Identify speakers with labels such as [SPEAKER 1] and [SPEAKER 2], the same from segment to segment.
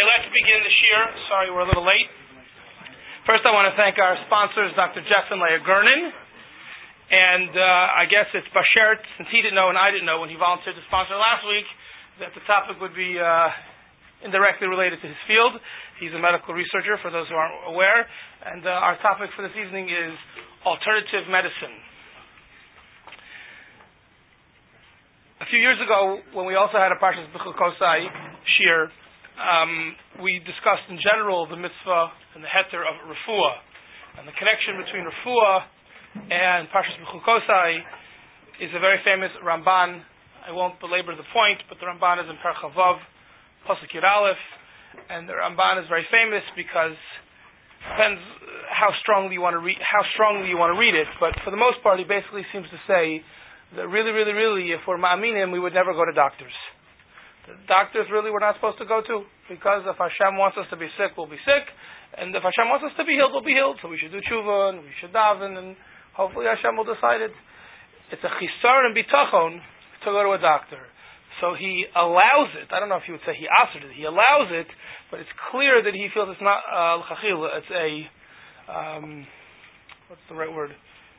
[SPEAKER 1] let's begin the shir. Sorry, we're a little late. First, I want to thank our sponsors, Dr. Jeff and Leah Gernon. And I guess it's Bashert, since he didn't know and I didn't know when he volunteered to sponsor last week, that the topic would be indirectly related to his field. He's a medical researcher, for those who aren't aware. And our topic for this evening is alternative medicine. A few years ago, when we also had a Parshas B'chukosai shir, we discussed in general the mitzvah and the heter of refuah. And the connection between refuah and Parshas B'chukosai is a very famous Ramban. I won't belabor the point, but the Ramban is in Perek Chavav, Pasuk Yud Aleph, and the Ramban is very famous because it depends how strongly you want to read it. But for the most part, he basically seems to say that really, if we're ma'aminim, we would never go to doctors. The doctors really we're not supposed to go to, because if Hashem wants us to be sick, we'll be sick, and if Hashem wants us to be healed, we'll be healed. So we should do tshuva, and we should daven, and hopefully Hashem will decide it. It's a chisar and bitachon to go to a doctor. So he allows it. I don't know if he would say he asked it. He allows it, but it's clear that he feels it's not l'chachila. It's a what's the right word?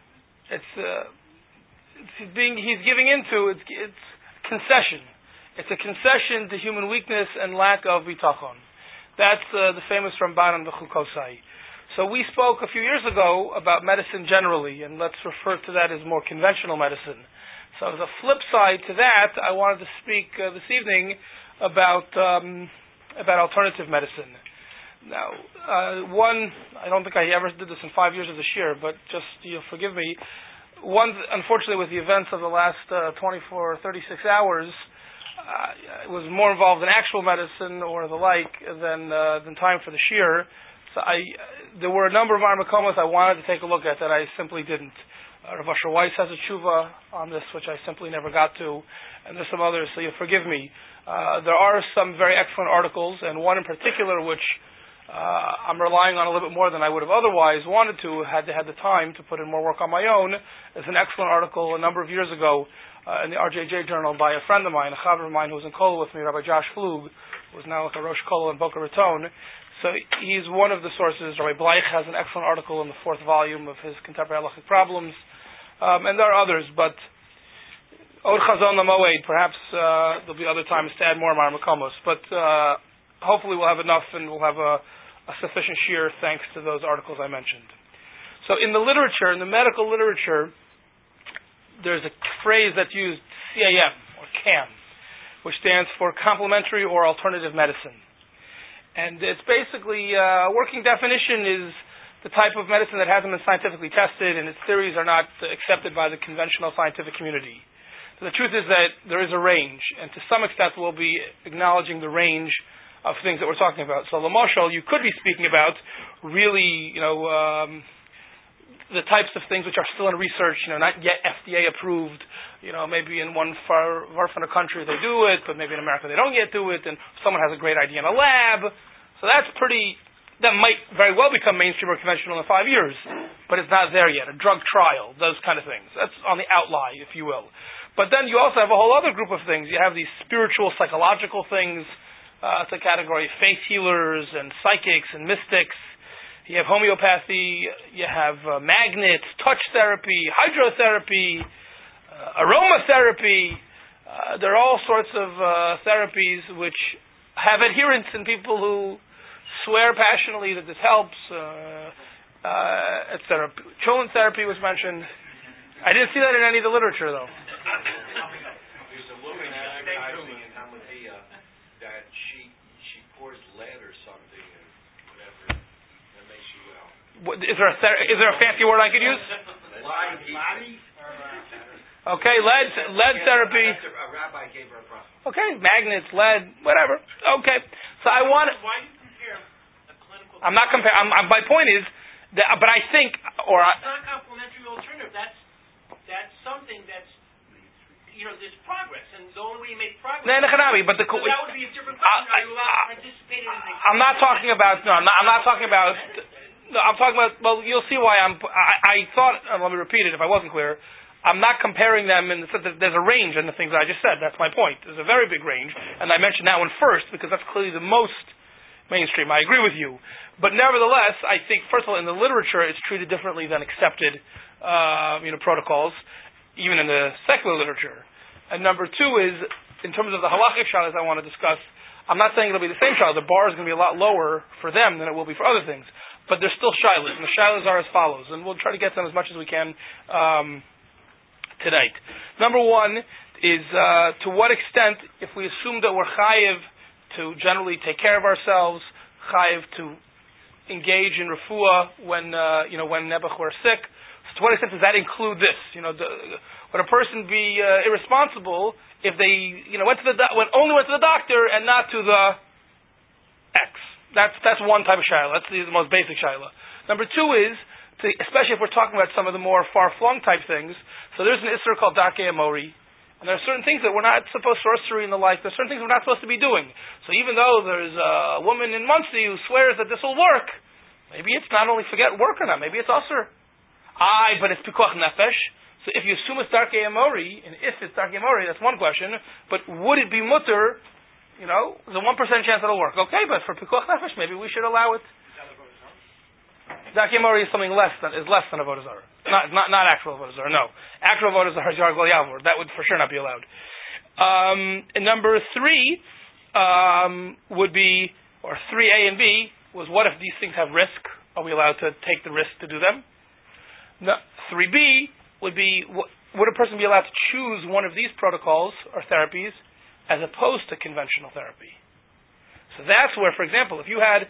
[SPEAKER 1] He's giving into it's concession. It's a concession to human weakness and lack of bitachon. That's the famous Ramban on the Chukosai. So we spoke a few years ago about medicine generally, and let's refer to that as more conventional medicine. So as a flip side to that, I wanted to speak this evening about alternative medicine. Now, I don't think I ever did this in 5 years of this year, but just you'll forgive me. Unfortunately, with the events of the last 36 hours, it was more involved in actual medicine or the like than time for the shir. So there were a number of armakomas I wanted to take a look at that I simply didn't. Rav Asher Weiss has a tshuva on this, which I simply never got to, and there's some others, so you'll forgive me. There are some very excellent articles, and one in particular which I'm relying on a little bit more than I would have otherwise wanted to, had the time to put in more work on my own. There's an excellent article a number of years ago in the RJJ Journal by a friend of mine, a chaver of mine who was in Kola with me, Rabbi Josh Flug, who is now like a Rosh Kola in Boca Raton. So he's one of the sources. Rabbi Bleich has an excellent article in the 4th volume of his Contemporary Halachic Problems. And there are others, but Od Chazon Lamoed, perhaps there'll be other times to add more Marmakomos. But hopefully we'll have enough and we'll have a sufficient shir thanks to those articles I mentioned. So in the literature, in the medical literature, there's a phrase that's used, CAM, or CAM, which stands for complementary or alternative medicine. And it's basically, working definition is the type of medicine that hasn't been scientifically tested and its theories are not accepted by the conventional scientific community. So the truth is that there is a range, and to some extent we'll be acknowledging the range of things that we're talking about. So, Lamoshal, you could be speaking about really, the types of things which are still in research, not yet FDA approved. Maybe in one far from the country they do it, but maybe in America they don't yet do it, and someone has a great idea in a lab. So that might very well become mainstream or conventional in 5 years, but it's not there yet. A drug trial, those kind of things. That's on the outline, if you will. But then you also have a whole other group of things. You have these spiritual, psychological things. It's a category of faith healers and psychics and mystics. You have homeopathy. You have magnets, touch therapy, hydrotherapy, aromatherapy. There are all sorts of therapies which have adherents in people who swear passionately that this helps, etc. Cholent therapy was mentioned. I didn't see that in any of the literature, though.
[SPEAKER 2] There's a woman advertising in Hamadia that she pours lead or something, or whatever, that makes you well.
[SPEAKER 1] Is there a fancy word I could use? Okay, lead therapy.
[SPEAKER 2] A rabbi gave her a problem.
[SPEAKER 1] Okay, magnets, lead, whatever. Okay, so I want.
[SPEAKER 3] Why do you compare a clinical?
[SPEAKER 1] I'm not comparing. My point is that, but I think,
[SPEAKER 3] it's not a complementary alternative. That's something that's. There's progress, and the only way you make progress.
[SPEAKER 1] But
[SPEAKER 3] that would be a different question. Are you allowed to participate in it?
[SPEAKER 1] I'm not talking about. No, I'm not talking about. No, I'm talking about. Well, you'll see why I thought. Let me repeat it if I wasn't clear. I'm not comparing them in the sense that there's a range in the things that I just said. That's my point. There's a very big range, and I mentioned that one first because that's clearly the most mainstream. I agree with you. But nevertheless, I think, first of all, in the literature, it's treated differently than accepted protocols, even in the secular literature. And number two is, in terms of the halachic shalas I want to discuss, I'm not saying it'll be the same shalas. The bar is going to be a lot lower for them than it will be for other things. But there's still shalas, and the shalas are as follows. And we'll try to get them as much as we can tonight. Number one is, to what extent, if we assume that we're chayiv to generally take care of ourselves, chayiv to engage in refuah when nebuch we're sick. So to what extent does that include this? Would a person be irresponsible if they only went to the doctor and not to the X? That's one type of shayla. That's the most basic shayla. Number two is, especially if we're talking about some of the more far-flung type things. So there's an isser called darkei amori. And there are certain things that we're not supposed to, sorcery and the like, there's certain things we're not supposed to be doing. So even though there's a woman in Muncie who swears that this will work, maybe it's not only forget work or not, maybe it's usher. But it's pikuach nefesh. So if you assume it's darkei amori, and if it's darkei amori, that's one question, but would it be mutter, there's a 1% chance it'll work. Okay, but for pikuach nefesh, maybe we should allow it. Darkei amori is something less than avodah zarah. Not actual avodah zarah, no. Actual avodah zarah is yargol yavor. That would for sure not be allowed. And number three would be, or 3A and B, was what if these things have risk? Are we allowed to take the risk to do them? No, 3B would be, would a person be allowed to choose one of these protocols or therapies as opposed to conventional therapy? So that's where, for example, if you had,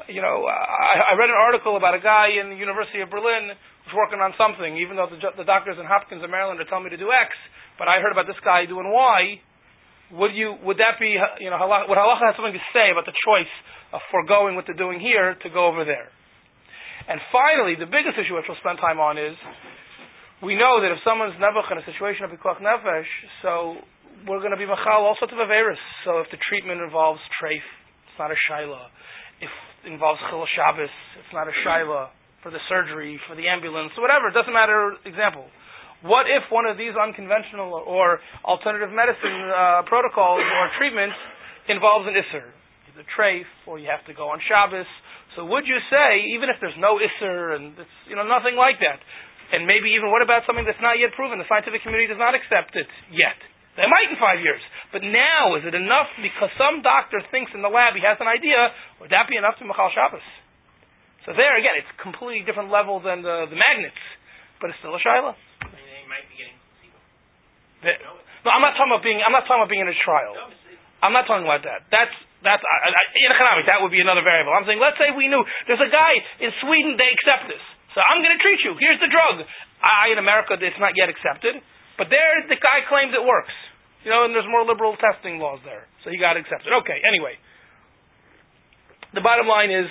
[SPEAKER 1] I read an article about a guy in the University of Berlin who's working on something, even though the doctors in Hopkins or Maryland are telling me to do X, but I heard about this guy doing Y. Would that be, would halacha have something to say about the choice of foregoing what they're doing here to go over there? And finally, the biggest issue which we'll spend time on is, we know that if someone's nebuch in a situation of pikuach nefesh, so we're going to be machal all sorts of averis. So if the treatment involves treif, it's not a shaila. If it involves chil Shabbos, it's not a shaila. For the surgery, for the ambulance, whatever, it doesn't matter. Example. What if one of these unconventional or alternative medicine protocols or treatments involves an isser, either treif, or you have to go on Shabbos? So would you say, even if there's no isser and it's nothing like that, and maybe even what about something that's not yet proven? The scientific community does not accept it yet. They might in 5 years, but now is it enough because some doctor thinks in the lab he has an idea? Would that be enough to machal Shabbos? So there again, it's a completely different level than the magnets, but it's still a shayla.
[SPEAKER 3] They might be getting placebo.
[SPEAKER 1] No, I'm not talking about being in a trial. I'm not talking about that. That's in economics. That would be another variable. I'm saying, let's say we knew there's a guy in Sweden, they accept this, so I'm going to treat you. Here's the drug. In America, it's not yet accepted, but there the guy claims it works. And there's more liberal testing laws there, so he got accepted. Okay. Anyway, the bottom line is.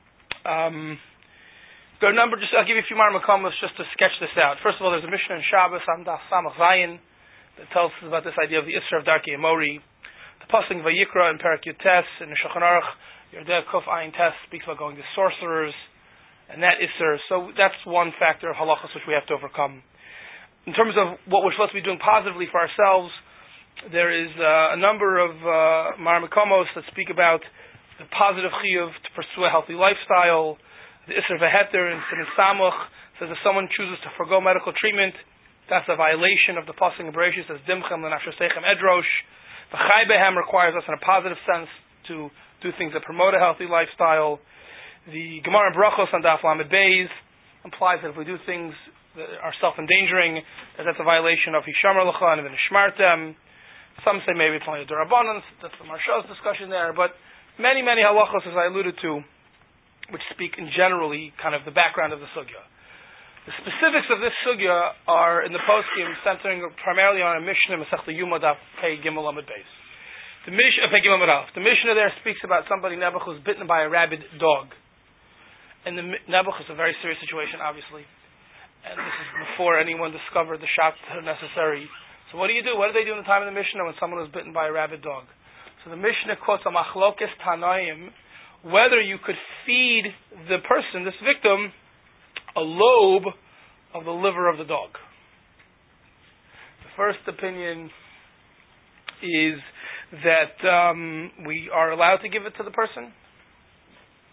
[SPEAKER 1] I'll give you a few more makomos just to sketch this out. First of all, there's a Mishnah in Shabbos, Amdach Samach Zayin, that tells us about this idea of the Isser of Darkei Amori. The Pasuk Vayikra in Perek Yutes in the Shulchan Aruch, Yerdeh Kuf Ayin Tes speaks about going to sorcerers, and that Isser. So that's one factor of halachas which we have to overcome. In terms of what we're supposed to be doing positively for ourselves, there is a number of Mar Makomos that speak about the positive chiyuv to pursue a healthy lifestyle. The Isser V'Heter in Siman Samuch says if someone chooses to forgo medical treatment, that's a violation of the Pasuk in Bereshit, says Dimchem L'Nafshosechem Edrosh. V'Chai Behem requires us in a positive sense to do things that promote a healthy lifestyle. The Gemara in Brachos on Daf Lamed Beis implies that if we do things that are self-endangering, that's a violation of Hishamar L'cha and V'Nishmartem. Some say maybe it's only a D'Rabbanan, that's the Marshal's discussion there, but many halachos, as I alluded to, which speak in generally kind of the background of the sugya. The specifics of this sugya are in the poskim centering primarily on a Mishnah, Masechta Yuma Daf Pei Gimel Amud Beis. The Mishnah there speaks about somebody, Nebuch, who's bitten by a rabid dog. And the Nebuch is a very serious situation, obviously. And this is before anyone discovered the shots that are necessary. So what do you do? What do they do in the time of the Mishnah when someone was bitten by a rabid dog? So the Mishnah quotes a machlokes tanaim, whether you could feed the person, this victim, a lobe of the liver of the dog. The first opinion is that we are allowed to give it to the person.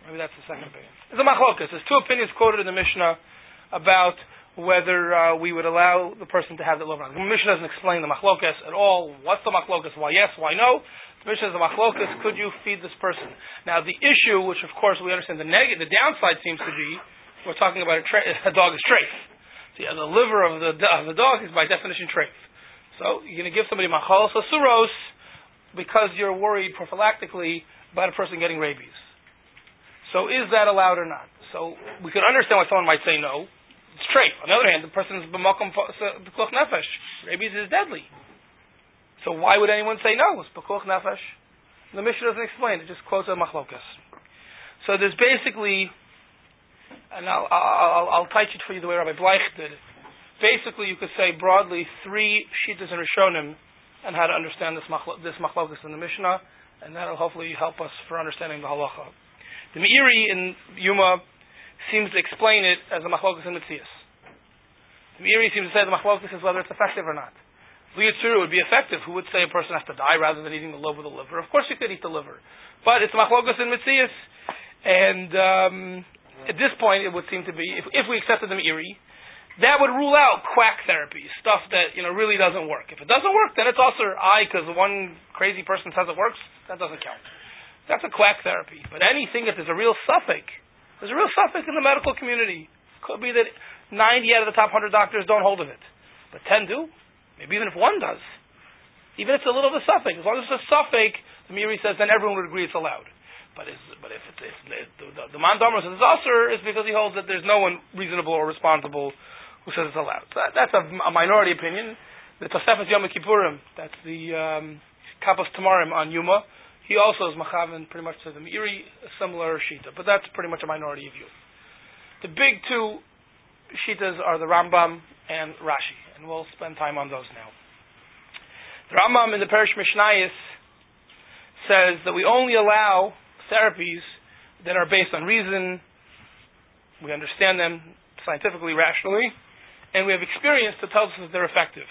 [SPEAKER 1] Maybe that's the second opinion. There's a machlokas. There's two opinions quoted in the Mishnah about whether we would allow the person to have the lover. The Mishnah doesn't explain the machlokas at all. What's the machlokas? Why yes? Why no? The Mishnah says the machlokas. Could you feed this person? Now the issue, which of course we understand, the downside seems to be we're talking about a dog is treif. So the liver of the dog is by definition treif. So you're going to give somebody machalos asuros because you're worried prophylactically about a person getting rabies. So is that allowed or not? So we could understand why someone might say no. It's treif. On the other hand, the person is b'makom pekuach nefesh. Rabies is deadly. So why would anyone say no? It's pekuach nefesh. The Mishnah doesn't explain. It just quotes a machlokas. So there's basically, and I'll teach it for you the way Rabbi Bleich did. Basically, you could say broadly 3 shittas and rishonim and how to understand this machlokas in the Mishnah, and that'll hopefully help us for understanding the halacha. The Meiri in Yuma seems to explain it as a machlokas in Metzias. The Meiri seems to say the machlokas is whether it's effective or not. Liyitzuru would be effective. Who would say a person has to die rather than eating the lobe of the liver? Of course you could eat the liver. But it's machlokas in Metzias. And at this point it would seem to be, if we accepted the Meiri, that would rule out quack therapy, stuff that really doesn't work. If it doesn't work, then it's also because one crazy person says it works, that doesn't count. That's a quack therapy. But anything that there's a real suffix in the medical community. Could be that 90 out of the top 100 doctors don't hold of it. But 10 do. Maybe even if 1 does. Even if it's a little of a suffix. As long as it's a suffix, the Meiri says, then everyone would agree it's allowed. But if the man Domer says it's usher, it's because he holds that there's no one reasonable or responsible who says it's allowed. So that's a minority opinion. The Tosefes Yom Kippurim, that's the Kapos Tamarim on Yuma, he also is machaven pretty much to the Meiri, a similar shita, but that's pretty much a minority view. The big 2 shitas are the Rambam and Rashi, and we'll spend time on those now. The Rambam in the Perish Mishnayos says that we only allow therapies that are based on reason, we understand them scientifically, rationally, and we have experience that tells us that they're effective.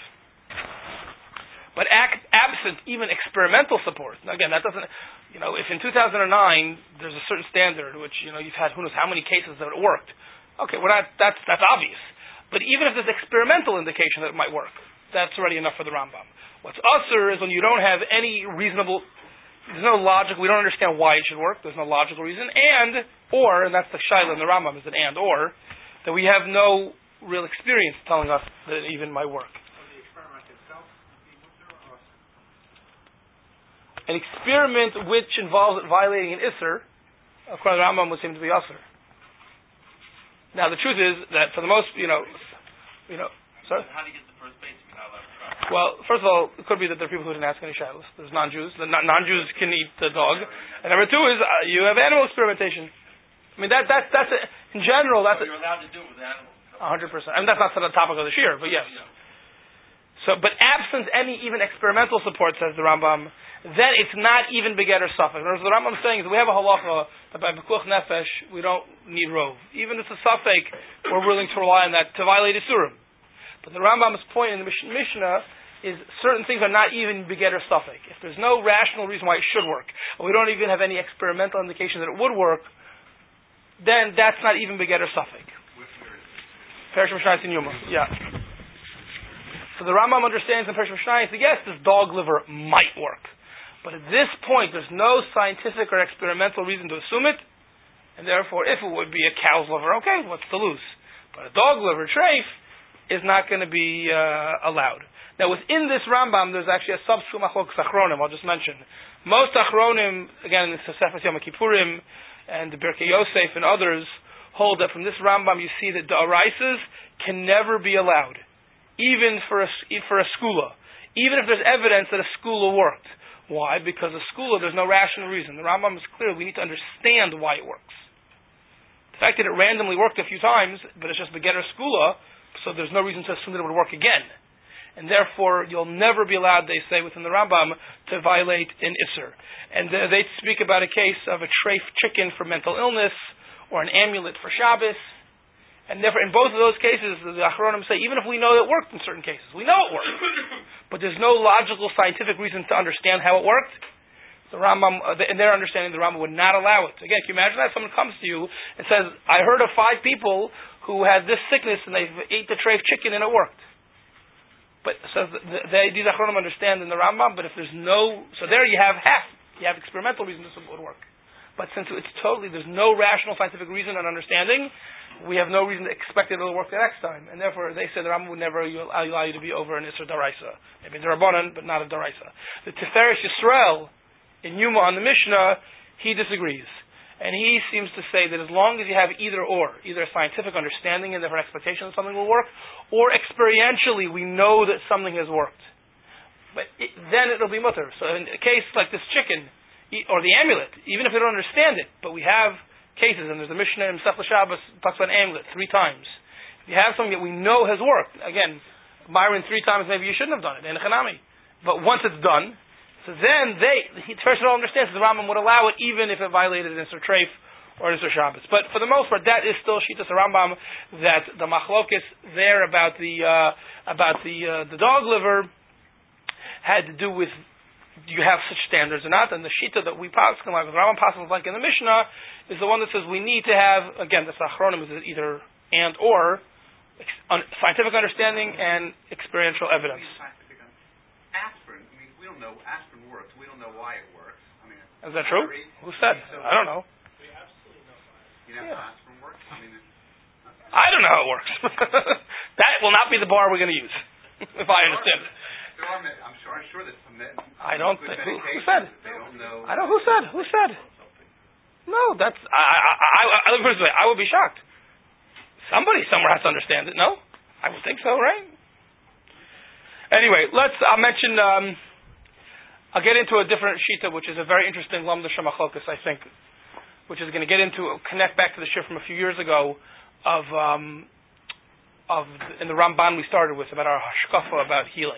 [SPEAKER 1] But absent even experimental support, now again, that doesn't, if in 2009 there's a certain standard, which, you've had who knows how many cases that it worked, okay, that's obvious. But even if there's experimental indication that it might work, that's already enough for the Rambam. What's usher is when you don't have any reasonable, there's no logic, we don't understand why it should work, there's no logical reason, and that's the shaila in the Rambam, is an or, that we have no real experience telling us that it even might work. An experiment which involves violating an isser, according to the Rambam, would seem to be usher. Now, the truth is that for the most, sorry?
[SPEAKER 4] How do you get the first base?
[SPEAKER 1] Well, first of all, it could be that there are people who didn't ask any shalos. There's non-Jews. The non-Jews can eat the dog. And number 2 is you have animal experimentation. I mean, that's in general, that's...
[SPEAKER 4] So you're allowed to do it with animals.
[SPEAKER 1] 100%. I mean, that's not the topic of the shir, but yes.
[SPEAKER 4] Yeah.
[SPEAKER 1] So, but absent any even experimental support, says the Rambam, then it's not even begetter suffix. What the Rambam is saying is we have a halacha that by pekuach nefesh we don't need rov. Even if it's a suffix, we're willing to rely on that to violate isurim. But the Rambam's point in the Mishnah is certain things are not even begetter suffix. If there's no rational reason why it should work, and we don't even have any experimental indication that it would work, then that's not even begetter suffix. Perish Mishnayos in Yuma. Yeah. So the Rambam understands in Perish Mishnayos that yes, this dog liver might work. But at this point, there's no scientific or experimental reason to assume it, and therefore, if it would be a cow's liver, okay, what's to lose? But a dog liver treif is not going to be allowed. Now, within this Rambam, there's actually a subschool machlokas achronim. I'll just mention most achronim, again, in the Tosefes Yom Kippurim and the Birkei Yosef and others, hold that from this Rambam you see that da'oraises can never be allowed, even for a skula, even if there's evidence that a skula worked. Why? Because a skula, there's no rational reason. The Rambam is clear. We need to understand why it works. The fact that it randomly worked a few times, but it's just begetter skula, so there's no reason to assume that it would work again. And therefore, you'll never be allowed, they say within the Rambam, to violate an isser. And they speak about a case of a treif chicken for mental illness, or an amulet for Shabbos. And therefore, in both of those cases, the Achronim say, even if we know it worked in certain cases, we know it worked, but there's no logical scientific reason to understand how it worked, The Rambam, in their understanding, the Rambam would not allow it. Again, can you imagine that? Someone comes to you and says, I heard of 5 people who had this sickness and they ate the tray of chicken and it worked. But so these Achronim understand in the Rambam, but if there's no, so there you have half. You have experimental reason this would work. But since it's totally, there's no rational scientific reason and understanding, we have no reason to expect it will work the next time. And therefore, they say the Rambam would never allow you to be over an Isser Daraisa. Maybe the Rabbanan, but not a Daraisa. The Tiferes Yisrael, in Yuma on the Mishnah, he disagrees. And he seems to say that as long as you have either or, either a scientific understanding and therefore expectation that something will work, or experientially we know that something has worked, but then it'll be mutter. So in a case like this chicken, or the amulet, even if we don't understand it, but we have cases, and there's a Mishnah in Masechta Shabbos talks about an amulet 3 times. If you have something that we know has worked, again, Myron 3 times, maybe you shouldn't have done it, in Chanami. But once it's done, so then first of all, understands that the Rambam would allow it even if it violated an Isser Treif or an Isser Shabbos. But for the most part, that is still Shitas Rambam, that the machlokes there about the dog liver had to do with do you have such standards or not, and the Shita that we paskin like, the Rambam paskin like in the Mishnah, is the one that says we need to have, again, that's Achronim, is either and or scientific understanding and experiential evidence.
[SPEAKER 5] Aspirin, we don't know, aspirin works. We don't know why it works.
[SPEAKER 1] Is that true? Who said? I don't know.
[SPEAKER 3] We absolutely know why.
[SPEAKER 5] You know how aspirin works?
[SPEAKER 1] I don't know how it works. That will not be the bar we're going to use, if I understand it.
[SPEAKER 5] I'm sure that some
[SPEAKER 1] I don't think. Who said?
[SPEAKER 5] They don't know.
[SPEAKER 1] I don't. Who said? Who said? No, that's. I would be shocked. Somebody somewhere has to understand it. No, I would think so, right? Anyway, I'll mention. I'll get into a different shita, which is a very interesting lamda shemachlokas, I think, which is going to connect back to the shift from a few years ago of in the Ramban we started with about our hashkafa about healing.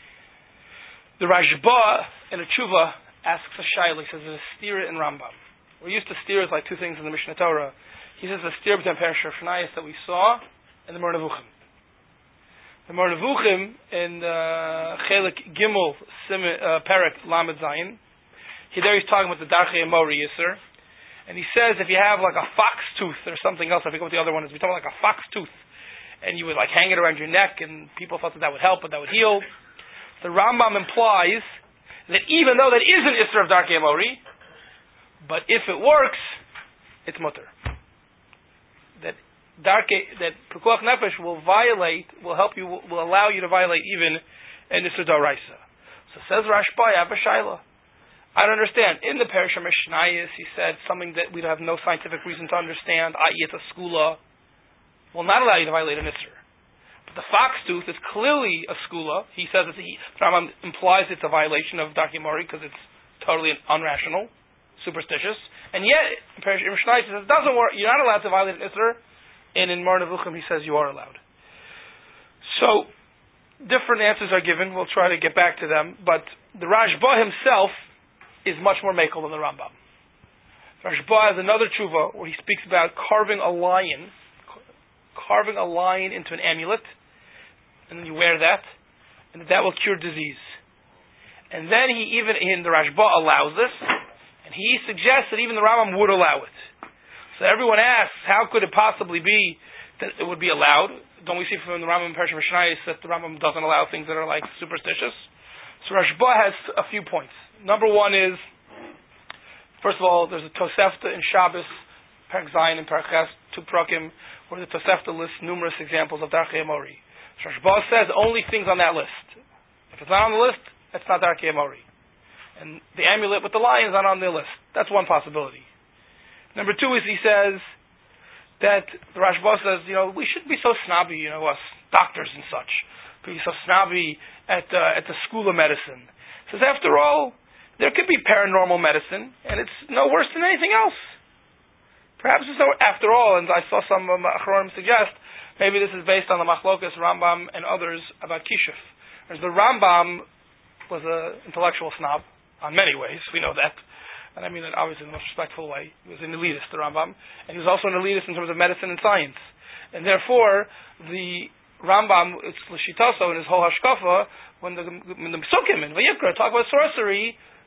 [SPEAKER 1] The Rashba in a tshuva asks a shayla. He says there's a stira in Rambam. We're used to stiras like 2 things in the Mishnah Torah. He says the stira between Perish Shnayis that we saw and the Moreh Nevuchim. The Moreh Nevuchim in Chelik Gimel Perek Lamed Zayin. There he's talking about the Darchei Amori Yisr, and he says if you have like a fox tooth or something else, I forget what the other one is. We talk about like a fox tooth, and you would like hang it around your neck, and people thought that would help, but that would heal. The Rambam implies that even though that is an Isra of Darkei Amori, but if it works, it's mutter. That Pekuach Nefesh will allow you to violate even an Isra D'Oraisa. So says Rashba, I have a shayla. I don't understand. In the Perish Mishnayis, he said something that we have no scientific reason to understand, i.e. it's a skula, will not allow you to violate an Isra. The fox tooth is clearly a skula. He says Rambam implies it's a violation of Darkei Amori because it's totally unrational, superstitious. And yet, in Perish Mishnayis, he says it doesn't work. You're not allowed to violate an Isra. And in Moreh Nevuchim, he says you are allowed. So, different answers are given. We'll try to get back to them. But the Rashba himself is much more makel than the Rambam. Rashba has another tshuva where he speaks about carving a lion into an amulet, and then you wear that, and that will cure disease. And then the Rashba allows this, and he suggests that even the Rambam would allow it. So everyone asks, how could it possibly be that it would be allowed? Don't we see from the Rambam in Perish Mishnayis that the Rambam doesn't allow things that are like superstitious? So Rashba has a few points. Number one is, first of all, there's a Tosefta in Shabbos, Perek Zayin and Perek Ches, 2 prakim, where the Tosefta lists numerous examples of Darkei Amori. Rashba says only things on that list. If it's not on the list, it's not Darkei Amori. And the amulet with the lion is not on the list. That's one possibility. Number 2 is he says that the Rashba says, we shouldn't be so snobby, us doctors and such, be so snobby at the school of medicine. He says, after all, there could be paranormal medicine, and it's no worse than anything else. Perhaps it's after all, and I saw some Achronim suggest, maybe this is based on the Machlokas, Rambam, and others about Kishuf. Whereas the Rambam was an intellectual snob, on many ways, we know that. And I mean that obviously in the most respectful way. He was an elitist, the Rambam. And he was also an elitist in terms of medicine and science. And therefore, the Rambam, it's L'shitaso in his whole hashkafa, when the Pesukim in Vayikra talk about sorcery,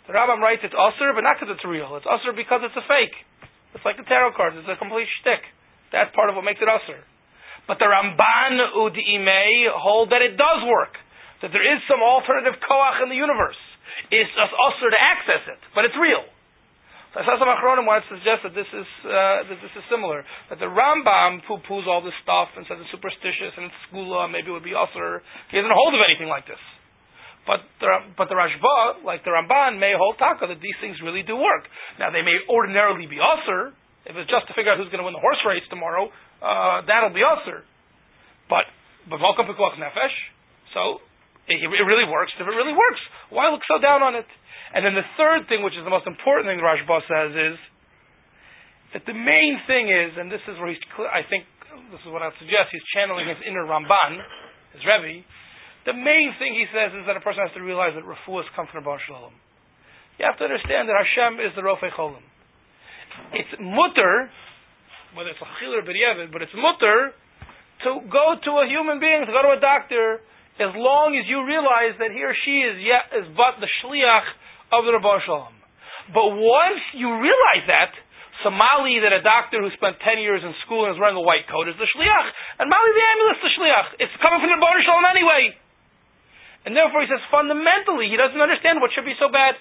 [SPEAKER 1] The Rambam writes it's usher, but not because it's real. It's usher because it's a fake. It's like the tarot cards. It's a complete shtick. That's part of what makes it usher. But the Ramban U'Di'imei hold that it does work. That there is some alternative koach in the universe. It's just usher to access it, but it's real. So Sasam Achronim wants to suggest that this is similar. That the Rambam poo-poos all this stuff and says it's superstitious and it's skula, maybe it would be usher. He doesn't hold of anything like this. But the Rashba, like the Ramban, may hold taka that these things really do work. Now they may ordinarily be usher. If it's just to figure out who's going to win the horse race tomorrow, that'll be usher. But welcome to Pikuach Nefesh. So it really works. If it really works, why look so down on it? And then the third thing, which is the most important thing the Rashba says, is that the main thing is, and this is where I think this is what I'd suggest, he's channeling his inner Ramban, his Rebbe. The main thing he says is that a person has to realize that refuahs come from Rebbeinu Shalom. You have to understand that Hashem is the Rofei Cholim. It's mutter, whether it's a chil or b'diavad, but it's mutter to go to a human being, to go to a doctor, as long as you realize that he or she is but the shliach of the Rebbeinu Shalom. But once you realize that, so Mali, that a doctor who spent 10 years in school and is wearing a white coat is the shliach, and Mali the amulet is the shliach. It's coming from the Rebbeinu Shalom anyway. And therefore he says fundamentally he doesn't understand what should be so bad.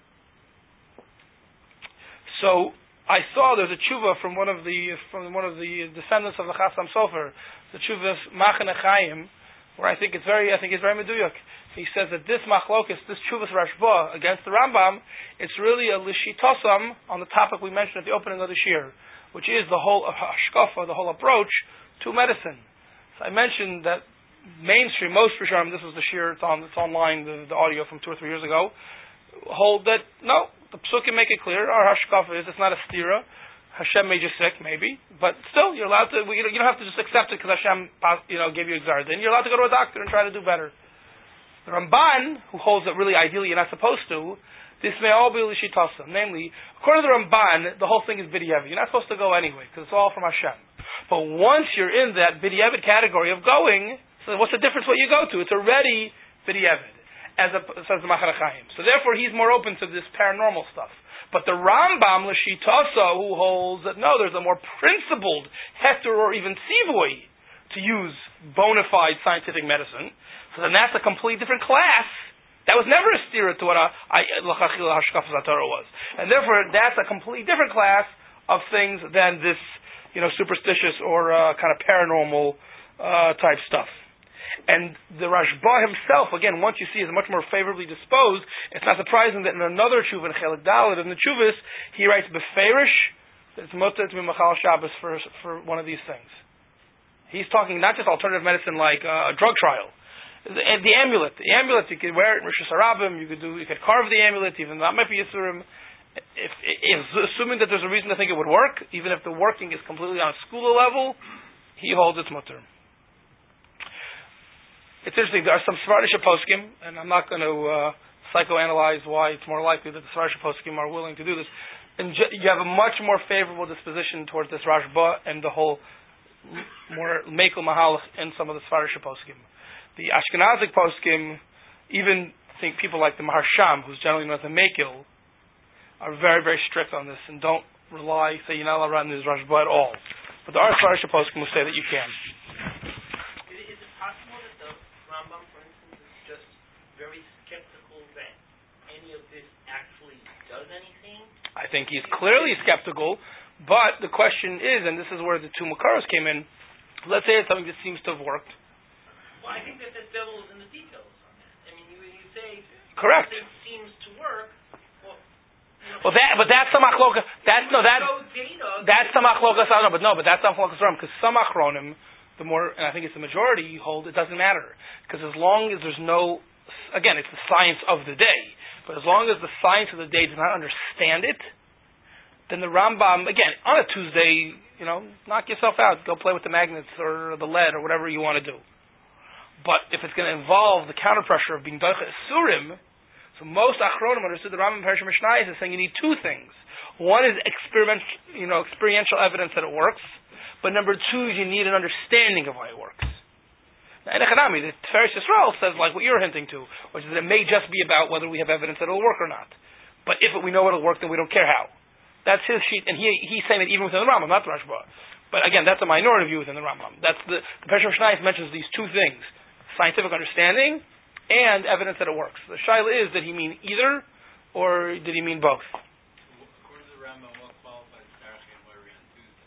[SPEAKER 1] So I saw there's a tshuva from one of the descendants of the Chassam Sofer, the tshuva Machen Chaim, where I think it's very meduyuk. He says that this machlokus, this tshuva Rashba against the Rambam, it's really a lishitosam on the topic we mentioned at the opening of the shir, which is the whole hashkafa, the whole approach to medicine. So I mentioned that mainstream, most Rishonim, this was the shir, it's online, the audio from 2 or 3 years ago, hold that, no, the psukim make it clear, our hashkafa is, it's not a stira, Hashem made you sick, maybe, but still, you're allowed to, you don't have to just accept it because Hashem, gave you exar din. You're allowed to go to a doctor and try to do better. The Ramban, who holds that really ideally you're not supposed to, this may all be lishitasa. Namely, according to the Ramban, the whole thing is b'diavad. You're not supposed to go anyway, because it's all from Hashem. But once you're in that b'diavad category of going, so what's the difference what you go to? It's already b'diavad, says the Machen Chaim. So therefore he's more open to this paranormal stuff. But the Rambam, l'shitasa, who holds that no, there's a more principled heter or even tzivoy to use bona fide scientific medicine, so then that's a completely different class. That was never a stira to what l'chachila hashkafas HaTorah was. And therefore that's a completely different class of things than this, superstitious or kind of paranormal type stuff. And the Rashba himself, again, once you see, is much more favorably disposed. It's not surprising that in another tshuva, in Chelik Dalet, in the tshuvas, he writes beferish that it's mutter to be machal Shabbos for one of these things. He's talking not just alternative medicine like a drug trial. The amulet, you could wear it in Rosh Hashanah, you could carve the amulet, even though that might be Yisurim. If assuming that there's a reason to think it would work, even if the working is completely on a school level, he holds its mutter. It's interesting, there are some Sephardic poskim, and I'm not going to psychoanalyze why it's more likely that the Sephardic poskim are willing to do this. And you have a much more favorable disposition towards this Rashba and the whole more Mekel Mahalach in some of the Sephardic poskim. The Ashkenazic poskim, even think people like the Maharsham, who's generally known as the Mekel, are very, very strict on this and don't say you're not allowed to run this Rashba at all. But there are Sephardic poskim who say that you can.
[SPEAKER 3] Rambam, for instance, is just very skeptical that any of this actually does anything?
[SPEAKER 1] I think he's clearly skeptical, but the question is, and this is where the two Makaros came in, let's say it's something that seems to have worked.
[SPEAKER 3] Well, I think that the devil is in the details on that. I mean, you say
[SPEAKER 1] correct.
[SPEAKER 3] Something seems to work,
[SPEAKER 1] but that's some achlokas. That's some achlokas. But that's some achlokas because some achronim, the more, and I think it's the majority, hold it doesn't matter. Because as long as there's no, again, it's the science of the day, but as long as the science of the day does not understand it, then the Rambam, again, on a Tuesday, knock yourself out, go play with the magnets or the lead or whatever you want to do. But if it's going to involve the counter pressure of being Doicha Isurim, so most Achronim understood the Rambam Parashah Mishnayos is saying you need two things. One is experiential evidence that it works, but number two is you need an understanding of why it works. Now, in Echanami, the Tiferes Yisrael says like what you're hinting to, which is that it may just be about whether we have evidence that it will work or not. But if we know it'll work, then we don't care how. That's his sheet, and he's saying it even within the Rambam, not the Rashba. But again, that's a minority view within the Rambam. That's the Pesach Shnayis mentions these two things: scientific understanding and evidence that it works. The shaila is, did he mean either, or did he mean both?
[SPEAKER 4] According to the Rambam, what qualifies Darshi and Mori on Tuesday?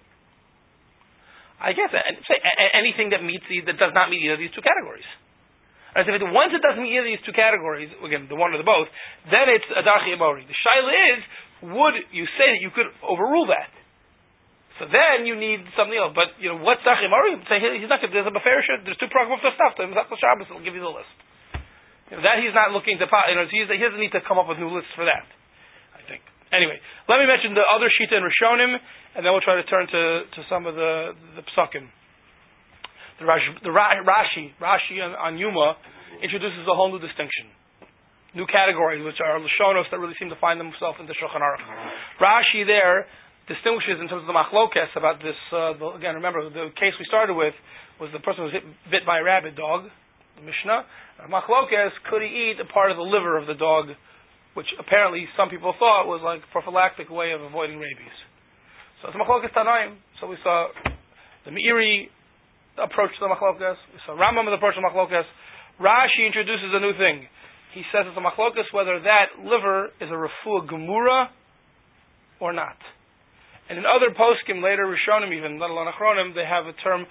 [SPEAKER 1] I guess anything that does not meet either of these two categories. Right, so once it doesn't meet either of these two categories, again, the one or the both, then it's a Darshi and Mori. The shaila is, would you say that you could overrule that? So then you need something else. But, what's Darshi and Mori? Say he's not. There's a Beferish, there's two programs of stuff. To Mizrach Shabbos, he'll give you the list. That he's not looking to, he doesn't need to come up with new lists for that, I think. Anyway, let me mention the other Shita and Rishonim, and then we'll try to turn to some of the Psukim. The Rashi on Yuma introduces a whole new distinction, new categories, which are Lashonos that really seem to find themselves in the Shulchan Aruch. Rashi there distinguishes in terms of the machlokes about this. Again, remember the case we started with was the person who was bit by a rabid dog. The Mishnah, machlokes, could he eat a part of the liver of the dog, which apparently some people thought was like a prophylactic way of avoiding rabies. So it's machlokes Tanaim. So we saw the Meiri approach to the machlokes. We saw Rambam approach to the machlokes. Rashi introduces a new thing. He says it's a machlokes whether that liver is a refuah gemura or not. And in other poskim, later Rishonim even, let alone Achronim, they have a term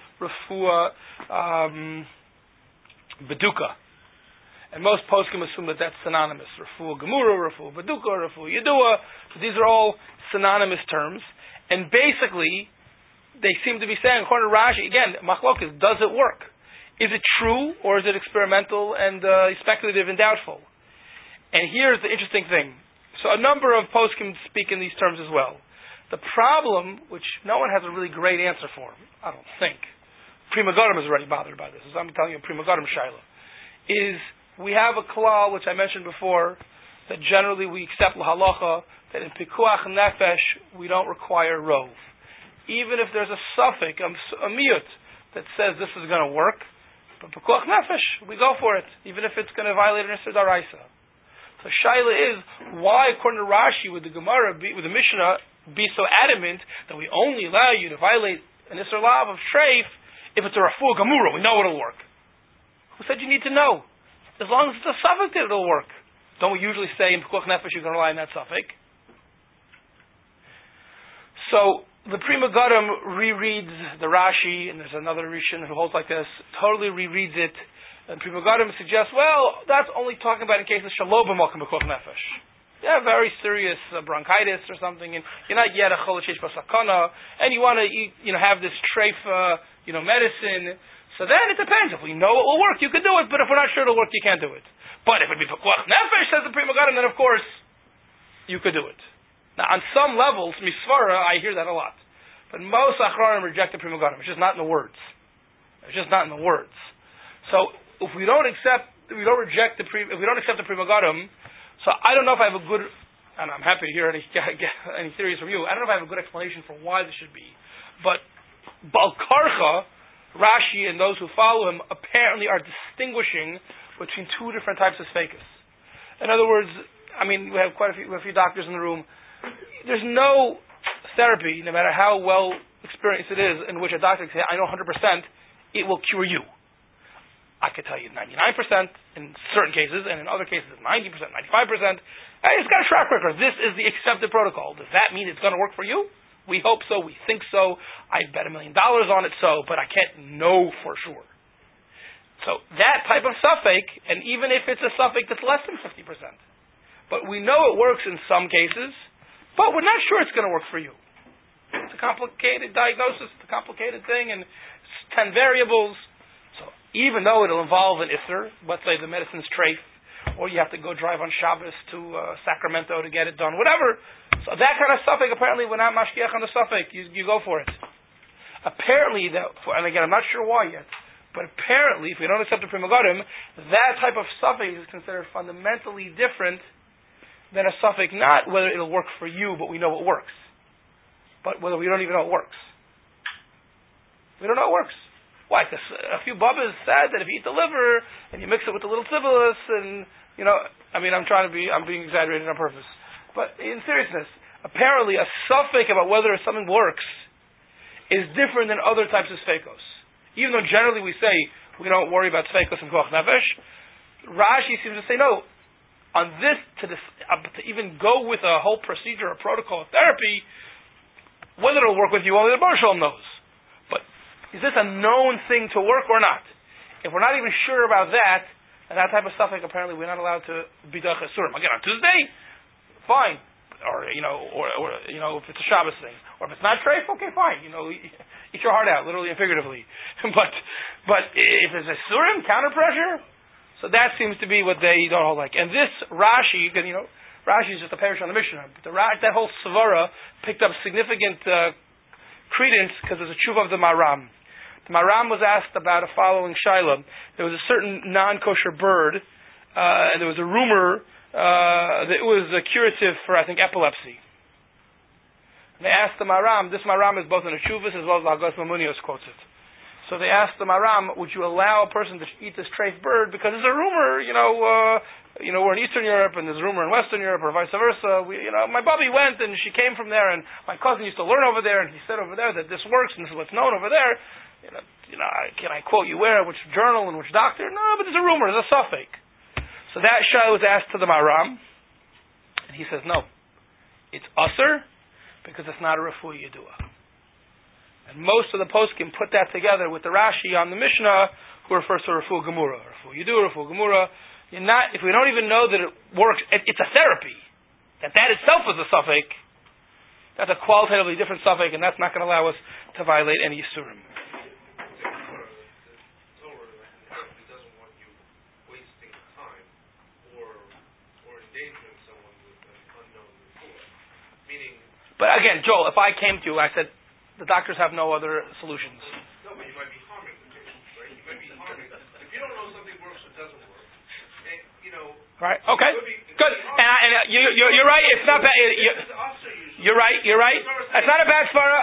[SPEAKER 1] refuah Beduka. And most poskim assume that that's synonymous. Refuah Gemura, Refuah Beduka, Refuah Yedua. So these are all synonymous terms. And basically, they seem to be saying, according to Rashi, again, Machlokas, does it work? Is it true, or is it experimental and speculative and doubtful? And here's the interesting thing. So a number of poskim speak in these terms as well. The problem, which no one has a really great answer for, I don't think, Prima Godim is already bothered by this. As I'm telling you, Prima Godim Shaila is we have a klal which I mentioned before that generally we accept lahalacha that in pikuach nefesh we don't require rov, even if there's a suffix, a miyut that says this is going to work. But pikuach nefesh we go for it, even if it's going to violate an Isser Daraisa. So Shaila is why, according to Rashi, with the Gemara, with the Mishnah, be so adamant that we only allow you to violate an Isser Lav of Treif. If it's a refuah gemura, we know it'll work. Who said you need to know? As long as it's a suffix, it'll work. Don't we usually say in Pekuach Nefesh you're going to rely on that suffix? So the Prima Godim rereads the Rashi, and there's another Rishon who holds like this, totally rereads it, and Prima Godim suggests, well, that's only talking about in cases Shalom b'Mokim Pekuach Nefesh. Yeah, very serious bronchitis or something, and you're not yet a cholachish basakana, and you want to have this treif, medicine. So then it depends. If we know it will work, you can do it. But if we're not sure it'll work, you can't do it. But if it be pekuach nefesh, says the Prima Godim, then of course you could do it. Now, on some levels, misvara, I hear that a lot. But most achronim reject the Prima Godim. It's just not in the words. It's just not in the words. So if we don't accept the Prima Godim, so I don't know if I have a good, and I'm happy to hear any theories from you. I don't know if I have a good explanation for why this should be, but Balkarcha, Rashi, and those who follow him apparently are distinguishing between two different types of sfekas. In other words, we have a few doctors in the room. There's no therapy, no matter how well experienced it is, in which a doctor can say, I know 100% it will cure you. I could tell you 99% in certain cases, and in other cases 90%, 95%. It's got a track record. This is the accepted protocol. Does that mean it's going to work for you? We hope so. We think so. I bet $1 million on it but I can't know for sure. So that type of suffix, and even if it's a suffix that's less than 50%, but we know it works in some cases, but we're not sure it's going to work for you. It's a complicated diagnosis. It's a complicated thing, and it's 10 variables. So even though it'll involve an Isser, let's say the medicine's treif, or you have to go drive on Shabbos to Sacramento to get it done, whatever. So that kind of suffix, apparently, we're not mashkiach on the suffix. You go for it. Apparently, and again, I'm not sure why yet, but apparently, if we don't accept the Prima Godim, that type of suffix is considered fundamentally different than a suffix, not whether it'll work for you, but we know it works, but whether we don't even know it works. We don't know it works. Why? Because a few bubbas said that if you eat the liver and you mix it with a little civilus, and I'm being exaggerated on purpose. But in seriousness, apparently a suffix about whether something works is different than other types of sfeikos. Even though generally we say we don't worry about sfeikos and koach nefesh, Rashi seems to say no. On this, to even go with a whole procedure, a protocol of therapy, whether it'll work with you, only the Baruch Shalom knows. But is this a known thing to work or not? If we're not even sure about that, and that type of stuff, like apparently we're not allowed to be Bidach Asurim. Again, on Tuesday, fine. Or if it's a Shabbos thing. Or if it's not treif, okay, fine. Eat your heart out, literally and figuratively. but if it's a Surim, counter pressure, so that seems to be what they don't hold like. And this Rashi, Rashi is just a parish on the Mishnah. But that whole Svara picked up significant credence because there's a tshuva of the Maram. The Maram was asked about a following shaila. There was a certain non-kosher bird, and there was a rumor that it was a curative for, I think, epilepsy. And they asked the Maram, this Maram is both in the Chuvas as well as Hagos Mamunios quotes it. So they asked the Maram, would you allow a person to eat this treif bird? Because there's a rumor, we're in Eastern Europe and there's a rumor in Western Europe or vice versa. My Bubby went and she came from there and my cousin used to learn over there and he said over there that this works and this is what's known over there. Can I quote you where, which journal and which doctor? No, but there's a rumor, there's a suffix. So that shayla was asked to the Maram and he says, no, it's usher because it's not a refuah yedua. And most of the poskim put that together with the Rashi on the Mishnah, who refers to refuah gemura, refuah yedua, refuah gemura. If we don't even know that it works, it's a therapy. That itself is a suffix. That's a qualitatively different suffix, and that's not going to allow us to violate any yisurim. But again, Joel, if I came to you, I said, the doctors have no other solutions.
[SPEAKER 2] No, but you might be harming the patient, right? You might be harming them. If you don't know something works or doesn't work,
[SPEAKER 1] Right, okay, good. And you're right, it's not bad. You're right. It's not a bad svara.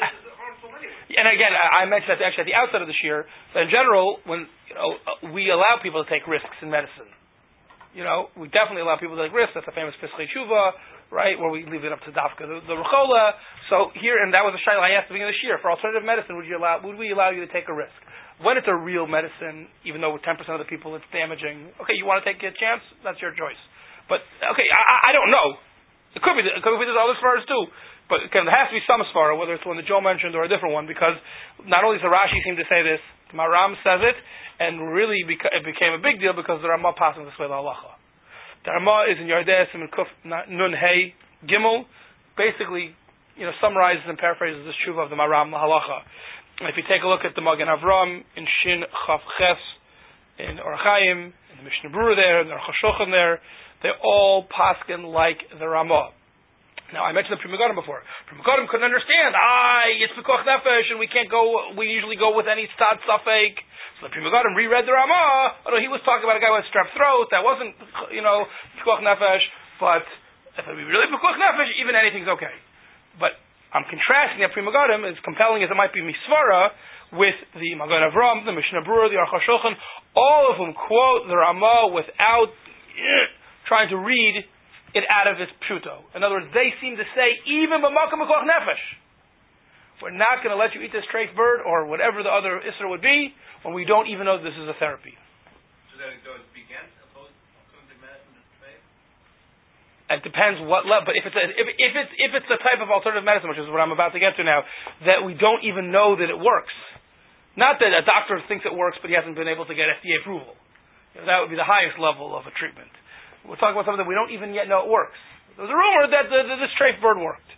[SPEAKER 1] And again, I mentioned that actually at the outset of the shir, that in general, when we allow people to take risks in medicine. We definitely allow people to take risks. That's the famous Pischei Tshuva, right, where we leave it up to Dafka, the Rechola. So here, and that was a shayla I asked at the beginning of this year, for alternative medicine, would we allow you to take a risk? When it's a real medicine, even though with 10% of the people it's damaging, okay, you want to take a chance? That's your choice. But, okay, I don't know. It could be there's other svaras too. But there has to be some svara, whether it's one that Joe mentioned or a different one, because not only does Rashi seem to say this, the Maram says it, and really it became a big deal because the Ramah passes this way the halacha. The Ramah is in Yardei Siman Kuf Nun Hey Gimel, basically, summarizes and paraphrases this tshuva of the Maram the halacha. And if you take a look at the Magen Avram in Shin Chaf Ches in Orach Chaim, in the Mishnah Berurah there, in the Aruch HaShulchan there, they all paskin like the Ramah. Now, I mentioned the Pri Megadim before. Pri Megadim couldn't understand. It's Pekuach Nefesh, and we usually go with any Stad Safek. So the Pri Megadim reread the Ramah. Although he was talking about a guy with strep throat, that wasn't, Pekuach Nefesh. But if it be really Pekuach Nefesh, even anything's okay. But I'm contrasting that Pri Megadim, as compelling as it might be misvara, with the Magen Avram, the Mishnah Berurah, the Aruch HaShulchan, all of whom quote the Ramah without trying to read it out of its pshuto. In other words, they seem to say, even b'makom pekuach nefesh, we're not going to let you eat this treif bird or whatever the other isra would be when we don't even know this is a therapy.
[SPEAKER 5] So that it goes against alternative medicine and treif?
[SPEAKER 1] It depends what level. But if it's the type of alternative medicine, which is what I'm about to get to now, that we don't even know that it works. Not that a doctor thinks it works, but he hasn't been able to get FDA approval. That would be the highest level of a treatment. We're talking about something that we don't even yet know it works. There's a rumor that this treif bird worked.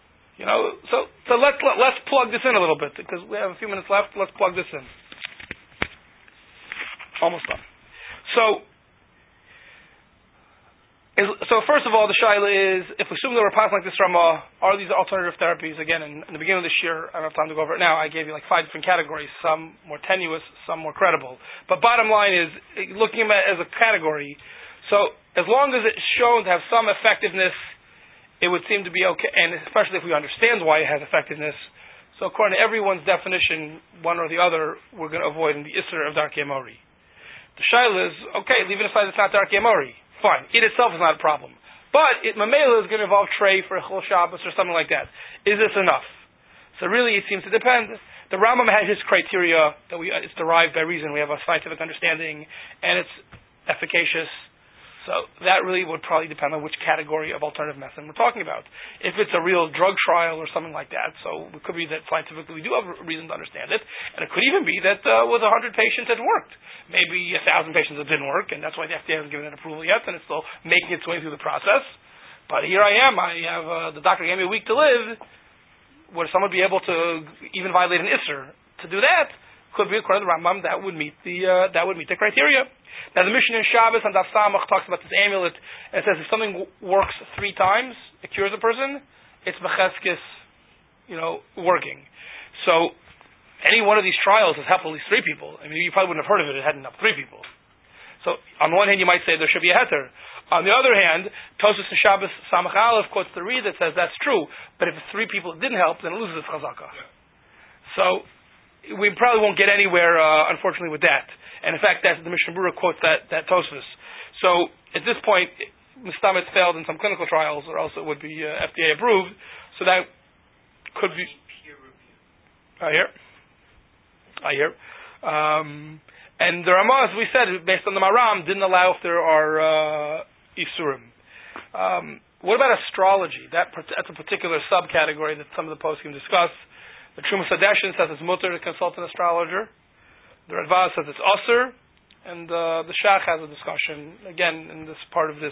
[SPEAKER 1] So let's plug this in a little bit because we have a few minutes left. Let's plug this in. Almost done. So first of all, the shaila is, if we assume that we're passing like this Ramah, are these alternative therapies? Again, in the beginning of this year, I don't have time to go over it now, I gave you like 5 different categories, some more tenuous, some more credible. But bottom line is, looking at it as a category, so as long as it's shown to have some effectiveness, it would seem to be okay, and especially if we understand why it has effectiveness. So according to everyone's definition, one or the other, we're going to avoid in the Isser of Darkei Mori. The shaila is, okay, leaving aside it's not Darkei Mori. Fine. It itself is not a problem. But Mamela is going to involve tray for Chol Shabbos or something like that. Is this enough? So really, it seems to depend. The Rambam had his criteria that it's derived by reason. We have a scientific understanding, and it's efficacious. So that really would probably depend on which category of alternative medicine we're talking about. If it's a real drug trial or something like that, so it could be that scientifically we do have a reason to understand it, and it could even be that with 100 patients it worked. Maybe 1,000 patients it didn't work, and that's why the FDA hasn't given it approval yet, and it's still making its way through the process. But here I am. I have the doctor gave me a week to live. Would someone be able to even violate an Isser? To do that could be, according to the Rambam, that would meet the criteria. Now the Mishnah in Shabbos and Daf Samach talks about this amulet, and it says if something works 3 times, it cures a person, it's Becheskis, working. So any one of these trials has helped at least 3 people. I mean, you probably wouldn't have heard of it if it hadn't helped 3 people. So on the one hand, you might say there should be a heter. On the other hand, Tosfos in Shabbos Samach Aleph quotes the read that says that's true, but if 3 people it didn't help, then it loses its chazaka. So we probably won't get anywhere, unfortunately, with that. And in fact, the Mishnah Berurah quotes that Tosfos. So at this point, Mistam it's failed in some clinical trials, or else it would be FDA approved. So that could be
[SPEAKER 3] peer review.
[SPEAKER 1] I hear. And the Ramah, as we said, based on the Maram, didn't allow if there are Isurim. What about astrology? That's a particular subcategory that some of the poskim discuss. The Trumas Hadeshin says it's mutter to consult an astrologer. The Radva says it's usher, and the Shach has a discussion again in this part of this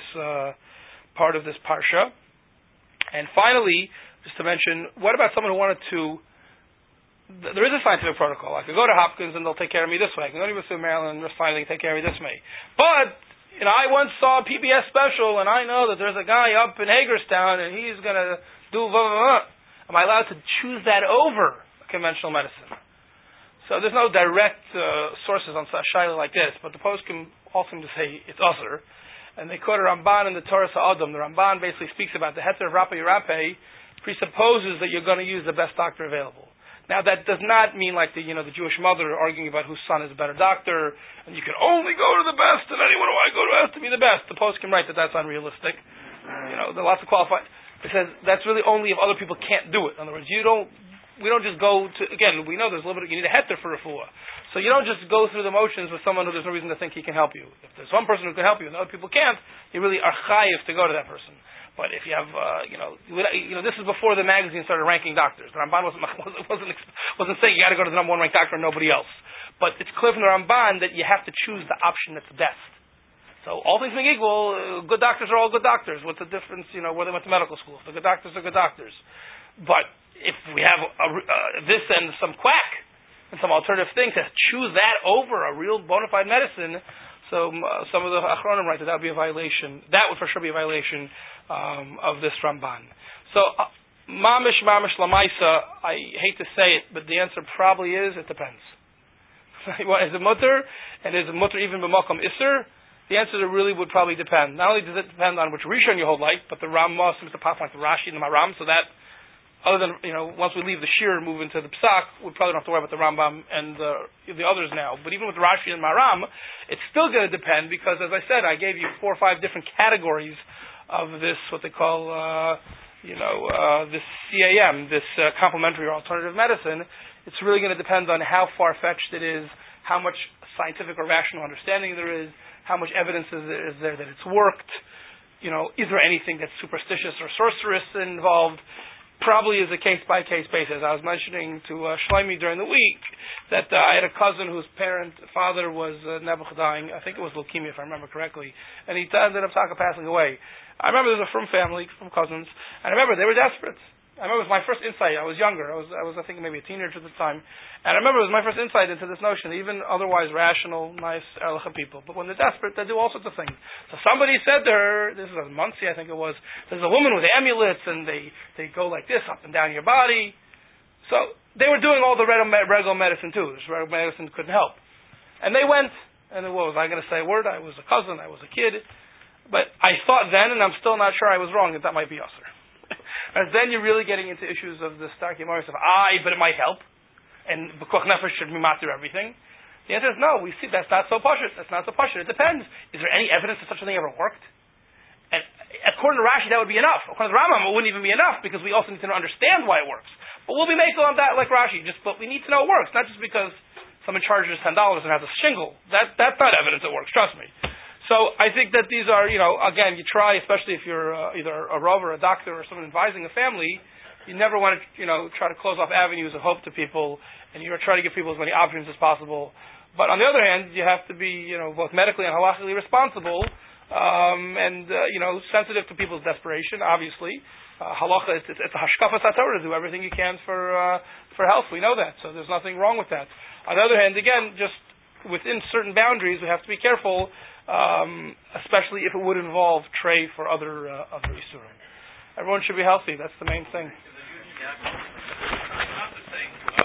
[SPEAKER 1] parsha. And finally, just to mention, what about someone who wanted to? There is a scientific protocol. I could go to Hopkins and they'll take care of me this way. I can go to University of Maryland and finally take care of me this way. But I once saw a PBS special, and I know that there's a guy up in Hagerstown, and he's going to do blah, blah, blah. Am I allowed to choose that over conventional medicine? So there's no direct sources on Shaila like this, but the poskim all seem to say it's usher. And they quote a Ramban in the Torah Sa'adam. The Ramban basically speaks about the heter of Rappa Yirape presupposes that you're going to use the best doctor available. Now that does not mean like the Jewish mother arguing about whose son is a better doctor, and you can only go to the best, and anyone who I go to has to be the best. The poskim write that that's unrealistic. There are lots of qualified. It says that's really only if other people can't do it. In other words, we don't just go to, again, we know there's a little bit, you need a heter for refuah. So you don't just go through the motions with someone who there's no reason to think he can help you. If there's one person who can help you and other people can't, you really are chayiv to go to that person. But if you have, this is before the magazine started ranking doctors. The Ramban wasn't saying you got to go to the number 1 ranked doctor and nobody else. But it's clear from the Ramban that you have to choose the option that's the best. So all things being equal, good doctors are all good doctors. What's the difference, where they went to medical school? The good doctors are good doctors. But if we have this and some quack and some alternative thing, to choose that over a real bona fide medicine, so some of the Achronim write that would be a violation. That would for sure be a violation of this Ramban. So mamish lamaisa, I hate to say it, but the answer probably is it depends. Is it mutter, and is it mutter even b'makom iser? The answer really would probably depend. Not only does it depend on which Rishon you hold like, but the Ramah seems to pop like the Rashi and the Maram, so that other than, once we leave the Shir and move into the Psak, we probably don't have to worry about the Rambam and the others now. But even with Rashi and Maram, it's still going to depend because, as I said, I gave you 4 or 5 different categories of this, what they call, this CAM, this complementary or alternative medicine. It's really going to depend on how far-fetched it is, how much scientific or rational understanding there is, how much evidence is there that it's worked. Is there anything that's superstitious or sorcerous involved? Probably is a case-by-case basis. I was mentioning to Shlomi during the week that I had a cousin whose father was dying. I think it was leukemia, if I remember correctly. And he ended up passing away. I remember there was a from family, from cousins. And I remember they were desperate. I remember it was my first insight. I was younger. I was I think, maybe a teenager at the time. And I remember it was my first insight into this notion, even otherwise rational, nice, erlicha people. But when they're desperate, they do all sorts of things. So somebody said to her, this is a Muncie, I think it was, there's a woman with amulets, and they go like this, up and down your body. So they were doing all the regular medicine too. This regular medicine couldn't help. And they went, and what was I going to say a word? I was a cousin, I was a kid. But I thought then, and I'm still not sure I was wrong, that might be usher. As then you're really getting into issues of the Stark Yamaris of but it might help, and B'koch Nefesh should be matir everything. The answer is no. We see that's not so pashut. That's not so pashut. It depends. Is there any evidence that such a thing ever worked? And According to Rashi, that would be enough. According to the Rambam, it wouldn't even be enough because we also need to understand why it works. But we'll be making on that like Rashi. But we need to know it works, not just because someone charges $10 and has a shingle. That's not evidence it works. Trust me. So I think that these are, again, you try, especially if you're either a rav or a doctor or someone advising a family, you never want to, try to close off avenues of hope to people, and you try to give people as many options as possible. But on the other hand, you have to be, both medically and halakhically responsible, and sensitive to people's desperation. Obviously, halacha, it's a hashkafas haTorah to do everything you can for health. We know that, so there's nothing wrong with that. On the other hand, again, just within certain boundaries, we have to be careful, especially if it would involve trade for other isurim. Everyone should be healthy. That's the main thing.